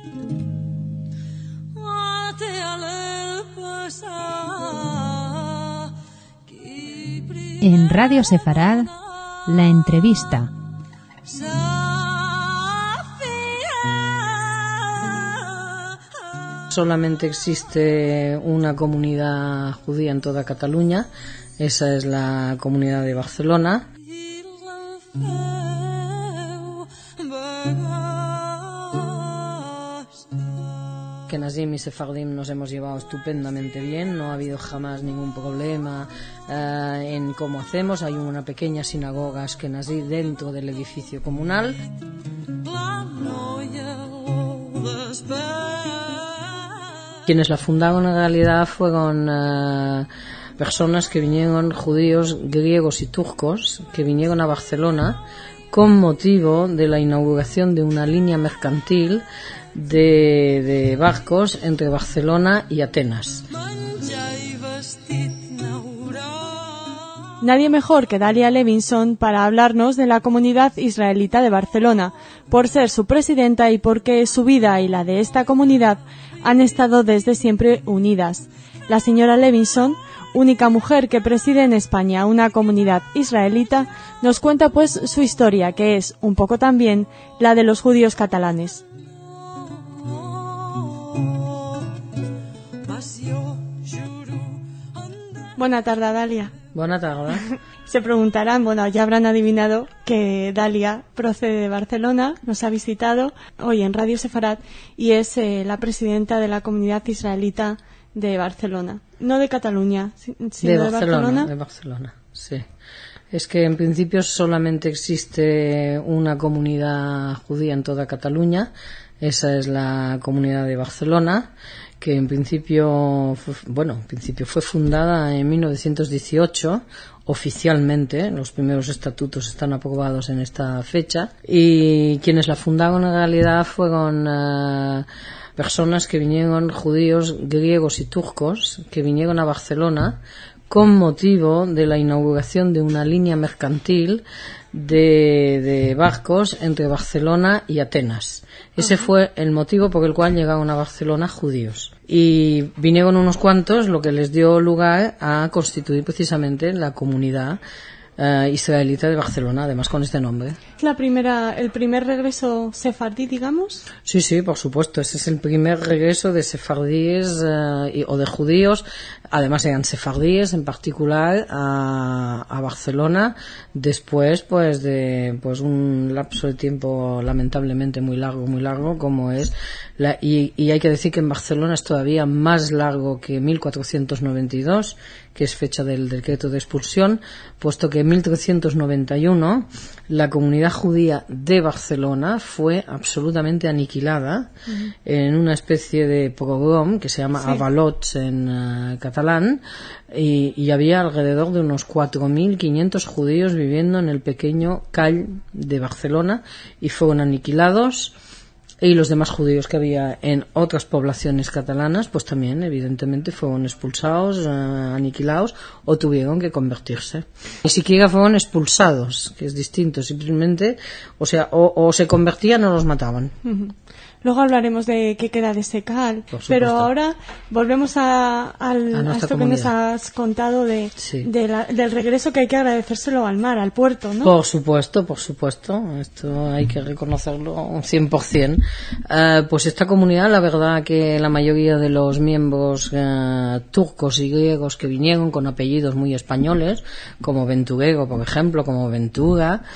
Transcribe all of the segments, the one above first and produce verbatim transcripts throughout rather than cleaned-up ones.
En Radio Sefarad, la entrevista. Solamente existe una comunidad judía en toda Cataluña, esa es la comunidad de Barcelona. Que Nazim y Sefardim nos hemos llevado estupendamente bien, no ha habido jamás ningún problema eh, en cómo hacemos. Hay una pequeña sinagoga askenazí dentro del edificio comunal. Quienes la fundaron en realidad fueron eh, personas que vinieron, judíos, griegos y turcos, que vinieron a Barcelona con motivo de la inauguración de una línea mercantil de, de barcos entre Barcelona y Atenas. Nadie mejor que Dalia Levinson para hablarnos de la comunidad israelita de Barcelona, por ser su presidenta y porque su vida y la de esta comunidad han estado desde siempre unidas. La señora Levinson, única mujer que preside en España una comunidad israelita, nos cuenta pues su historia, que es un poco también la de los judíos catalanes. Buenas tardes, Dalia. Buenas tardes. Se preguntarán, bueno, ya habrán adivinado que Dalia procede de Barcelona, nos ha visitado hoy en Radio Sefarad y es eh, la presidenta de la comunidad israelita de Barcelona. No de Cataluña, sino de, de Barcelona. De Barcelona, de Barcelona, sí. Es que en principio solamente existe una comunidad judía en toda Cataluña, esa es la comunidad de Barcelona, que en principio, bueno, en principio fue fundada en mil novecientos dieciocho, oficialmente, los primeros estatutos están aprobados en esta fecha, y quienes la fundaron en realidad fueron uh, personas que vinieron, judíos, griegos y turcos, que vinieron a Barcelona con motivo de la inauguración de una línea mercantil de, de barcos entre Barcelona y Atenas. Ese fue el motivo por el cual llegaron a Barcelona judíos. Y vinieron unos cuantos, lo que les dio lugar a constituir precisamente la comunidad uh, israelita de Barcelona, además con este nombre. ¿Es la primera, el primer regreso sefardí, digamos? Sí, sí, por supuesto. Ese es el primer regreso de sefardíes uh, y, o de judíos, además eran sefardíes en particular, a, a Barcelona, después pues de pues un lapso de tiempo lamentablemente muy largo, muy largo, como es la, y, y hay que decir que en Barcelona es todavía más largo que mil cuatrocientos noventa y dos, que es fecha del decreto de expulsión, puesto que en mil trescientos noventa y uno la comunidad judía de Barcelona fue absolutamente aniquilada uh-huh. en una especie de pogrom que se llama sí. avalots en uh, catalán, y, y había alrededor de unos cuatro mil quinientos judíos viviendo en el pequeño Call de Barcelona y fueron aniquilados. Y los demás judíos que había en otras poblaciones catalanas, pues también, evidentemente, fueron expulsados, eh, aniquilados o tuvieron que convertirse. Ni siquiera fueron expulsados, que es distinto, simplemente, o sea, o, o se convertían o los mataban. Uh-huh. Luego hablaremos de qué queda de ese cal, pero ahora volvemos a, al, a, a esto comunidad. Que nos has contado de, sí. de la, del regreso, que hay que agradecérselo al mar, al puerto, ¿no? Por supuesto, por supuesto, esto hay que reconocerlo cien por ciento. Uh, pues esta comunidad, la verdad que la mayoría de los miembros uh, turcos y griegos que vinieron con apellidos muy españoles, como Venturego, por ejemplo, como Ventura,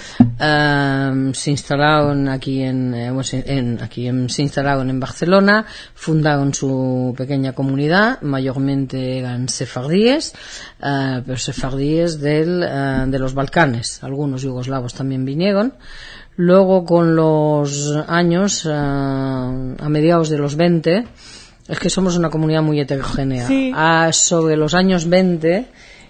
uh, se instalaron aquí en, eh, en aquí en se instalaron en Barcelona, fundaron su pequeña comunidad, mayormente eran sefardíes, uh, pero sefardíes del, uh, de los Balcanes, algunos yugoslavos también vinieron. Luego, con los años, uh, a mediados de los veinte, es que somos una comunidad muy heterogénea. Sí. Ah, sobre los años veinte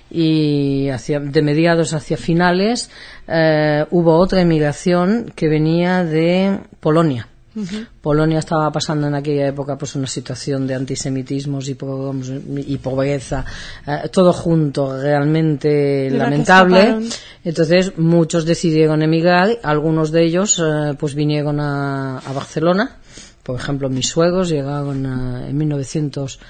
y hacia, de mediados hacia finales, uh, hubo otra emigración que venía de Polonia. Uh-huh. Polonia estaba pasando en aquella época pues una situación de antisemitismos y, pogroms y pobreza, eh, todo junto, realmente lamentable. Entonces muchos decidieron emigrar, algunos de ellos eh, pues vinieron a, a Barcelona, por ejemplo, mis suegros llegaron uh, en mil novecientos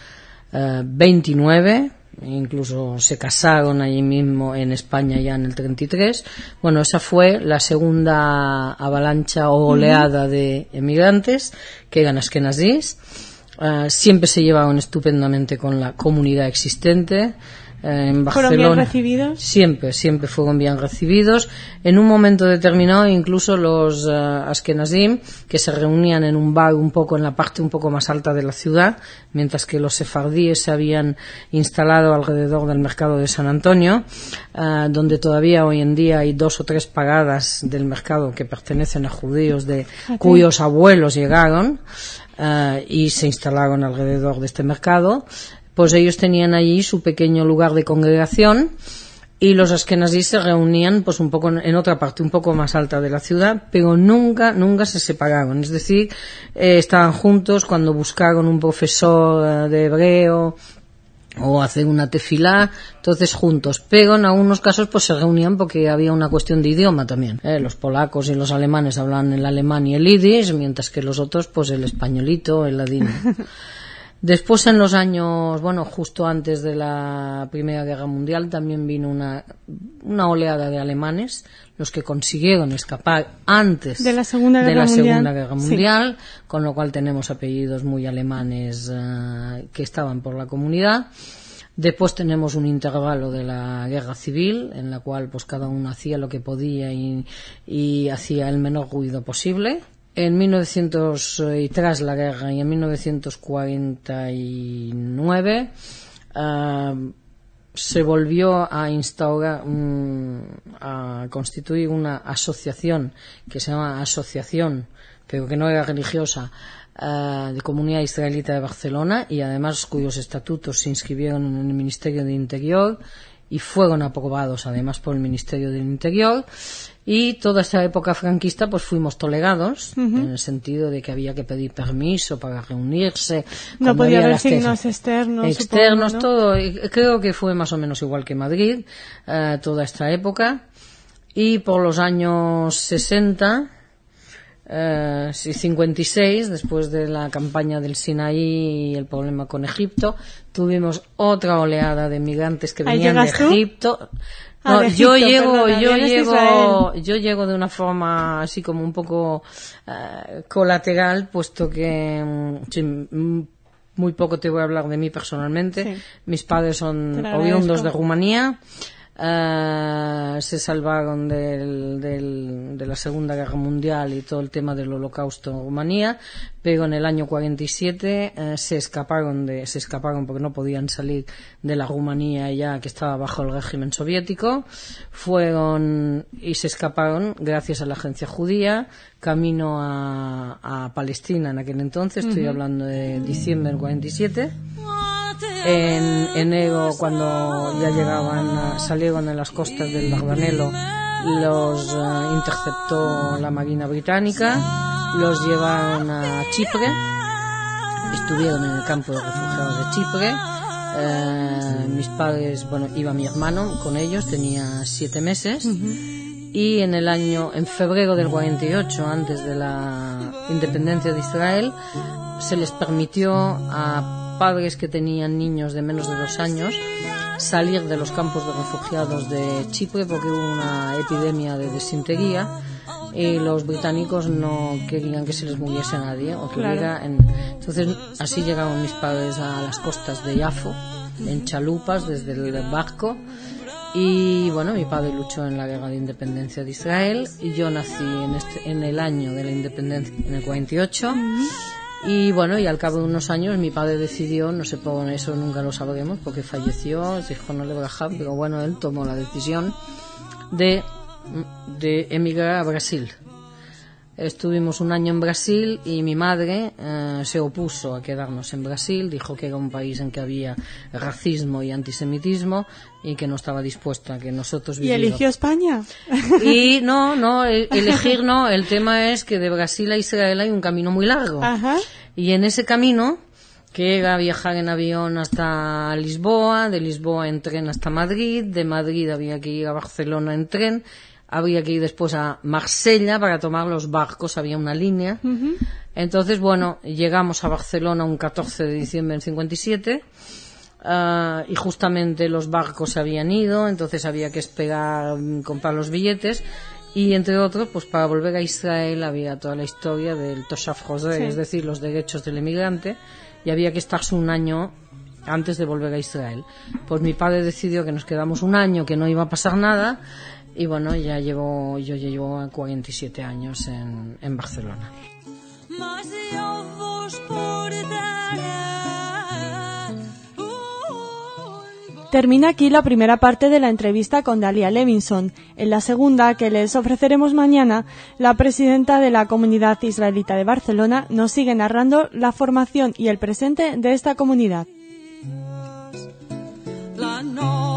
veintinueve, incluso se casaron allí mismo en España ya en el treinta y tres. Bueno, esa fue la segunda avalancha o oleada uh-huh. de emigrantes, que eran askenazíes. Uh, siempre se llevaban estupendamente con la comunidad existente. Eh, en Barcelona. ¿Fueron bien recibidos? Siempre, siempre fueron bien recibidos. En un momento determinado, incluso los uh, askenazim, que se reunían en un bar un poco en la parte un poco más alta de la ciudad, mientras que los sefardíes se habían instalado alrededor del mercado de San Antonio, uh, donde todavía hoy en día hay dos o tres paradas del mercado que pertenecen a judíos de okay. cuyos abuelos llegaron uh, y se instalaron alrededor de este mercado. Pues ellos tenían allí su pequeño lugar de congregación y los askenazíes se reunían pues un poco en otra parte, un poco más alta de la ciudad, pero nunca, nunca se separaron. Es decir, eh, estaban juntos cuando buscaron un profesor eh, de hebreo o hacer una tefilá, entonces juntos. Pero en algunos casos pues se reunían porque había una cuestión de idioma también. Eh, los polacos y los alemanes hablan el alemán y el yiddish, mientras que los otros pues el españolito, el ladino. Después, en los años, bueno, justo antes de la Primera Guerra Mundial, también vino una, una oleada de alemanes, los que consiguieron escapar antes de la Segunda Guerra, de la mundial. Segunda Guerra Mundial, sí. Con lo cual tenemos apellidos muy alemanes uh, que estaban por la comunidad. Después tenemos un intervalo de la guerra civil, en la cual pues cada uno hacía lo que podía y, y hacía el menor ruido posible. En mil novecientos y tras la guerra y en mil novecientos cuarenta y nueve uh, se volvió a instaurar, um, a constituir una asociación que se llama Asociación, pero que no era religiosa, uh, de Comunidad Israelita de Barcelona, y además cuyos estatutos se inscribieron en el Ministerio del Interior y fueron aprobados además por el Ministerio del Interior. Y toda esta época franquista pues fuimos tolerados, uh-huh. en el sentido de que había que pedir permiso para reunirse. No podía haber signos externos. Externos, supongo, ¿no? todo. Y creo que fue más o menos igual que Madrid, uh, toda esta época. Y por los años sesenta, uh, cincuenta y seis, después de la campaña del Sinaí y el problema con Egipto, tuvimos otra oleada de migrantes que venían de Egipto. No, ah, yo Egipto, llego, perdona, yo llego, de yo llego de una forma así como un poco uh, colateral, puesto que um, sí, muy poco te voy a hablar de mí personalmente. Sí. Mis padres son oriundos de Rumanía. Uh, se salvaron del, del, de la Segunda Guerra Mundial y todo el tema del Holocausto en Rumanía, pero en el año cuarenta y siete uh, se escaparon de, se escaparon porque no podían salir de la Rumanía ya que estaba bajo el régimen soviético, fueron y se escaparon gracias a la agencia judía, camino a, a Palestina en aquel entonces, uh-huh. Estoy hablando de diciembre del cuarenta y siete. En enero, cuando ya llegaban, salieron en las costas del Dardanelo, los uh, interceptó la Marina Británica, los llevaron a Chipre, estuvieron en el campo de refugiados de Chipre. Uh, mis padres, bueno, iba mi hermano con ellos, tenía siete meses. Uh-huh. Y en el año, en febrero del cuarenta y ocho, antes de la independencia de Israel, se les permitió a padres que tenían niños de menos de dos años salir de los campos de refugiados de Chipre porque hubo una epidemia de disentería y los británicos no querían que se les muriese a nadie o que claro. hubiera en... Entonces así llegaron mis padres a las costas de Yafo en chalupas desde el barco. Y bueno, mi padre luchó en la guerra de independencia de Israel y yo nací en, este, en el año de la independencia, en el cuarenta y ocho. Y bueno, y al cabo de unos años mi padre decidió, no sé por eso nunca lo sabremos porque falleció, dijo no le voy a dejar, pero bueno, él tomó la decisión de, de emigrar a Brasil. Estuvimos un año en Brasil y mi madre eh, se opuso a quedarnos en Brasil, dijo que era un país en que había racismo y antisemitismo y que no estaba dispuesta a que nosotros viviéramos. ¿Y eligió España? Y no, no, elegir no, el tema es que de Brasil a Israel hay un camino muy largo. Ajá. Y en ese camino, que era viajar en avión hasta Lisboa, de Lisboa en tren hasta Madrid, de Madrid había que ir a Barcelona en tren, había que ir después a Marsella para tomar los barcos, había una línea. Uh-huh. Entonces, bueno, llegamos a Barcelona un catorce de diciembre del cincuenta y siete, uh, y justamente los barcos se habían ido, entonces había que esperar, comprar los billetes, y entre otros, pues para volver a Israel había toda la historia del Toshav Hoser, sí. Es decir, los derechos del emigrante, y había que estarse un año antes de volver a Israel. Pues mi padre decidió que nos quedamos un año, que no iba a pasar nada, y bueno, ya llevo, yo ya llevo cuarenta y siete años en, en Barcelona. Termina aquí la primera parte de la entrevista con Dalia Levinson. En la segunda, que les ofreceremos mañana, la presidenta de la Comunidad Israelita de Barcelona nos sigue narrando la formación y el presente de esta comunidad. La no-